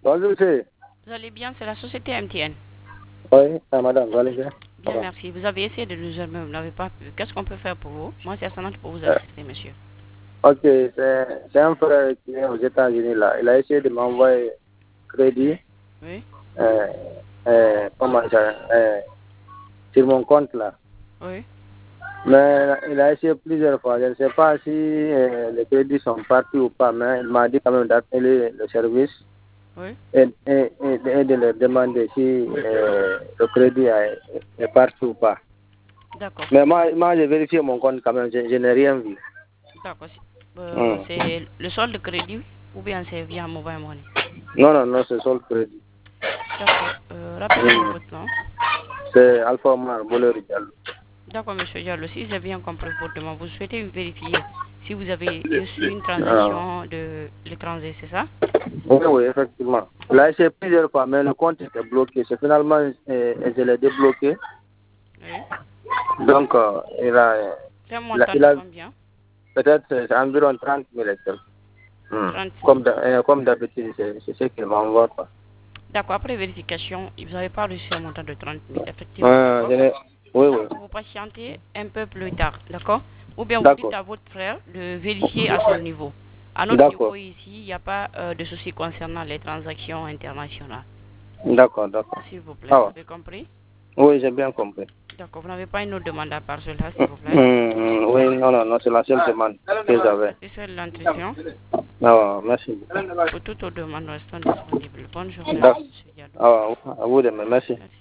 Bonjour, monsieur. Vous allez bien? C'est la société MTN. Oui, madame, vous allez bien? Bien, merci. Vous avez essayé de nous joindre, vous n'avez pas pu. Qu'est-ce qu'on peut faire pour vous? Moi, c'est Assanat pour vous assister, monsieur. Ok, c'est un frère qui est aux États-Unis là. Il a essayé de m'envoyer crédit. Oui. Comment ça? Sur mon compte là. Oui. Mais il a essayé plusieurs fois. Je ne sais pas si les crédits sont partis ou pas, mais il m'a dit quand même d'appeler le service Oui. et de leur demander si le crédit est parti ou pas. D'accord. Mais moi j'ai vérifié mon compte quand même, je n'ai rien vu. D'accord. C'est le solde de crédit ou bien c'est via mobile money? Non, c'est sur le crédit. D'accord. Rappelez-moi votre nom. C'est Alpha Omar Bouleur Diallo. D'accord, monsieur Diallo. Si j'ai bien compris votre demande, vous souhaitez vérifier si vous avez reçu une transaction de l'étranger, c'est ça? Oui, effectivement. Il a essayé plusieurs fois, mais le compte était bloqué. C'est finalement, je l'ai débloqué. Oui. Donc, il a, C'est un montant il de a combien? peut-être c'est environ 30 000 et quelques. 30 000. Comme d'habitude, c'est ce qu'il m'envoie. D'accord, après vérification, vous n'avez pas reçu un montant de 30 000, effectivement, d'accord? Oui. Vous patientez un peu plus tard, d'accord? Ou bien vous dites D'accord. à votre frère de vérifier à son niveau. À notre niveau D'accord. ici, il n'y a pas de souci concernant les transactions internationales. D'accord. S'il vous plaît, Ah, vous ouais. avez compris? Oui, j'ai bien compris. D'accord, vous n'avez pas une autre demande à part cela, s'il vous plaît? Oui, non, c'est la seule demande que j'avais. Satisfait de l'entretien? Ah, merci. Pour toute autre demande, nous restons disponibles. Bonne journée, D'accord. monsieur Diallo. Ah, à vous de même, merci. Merci.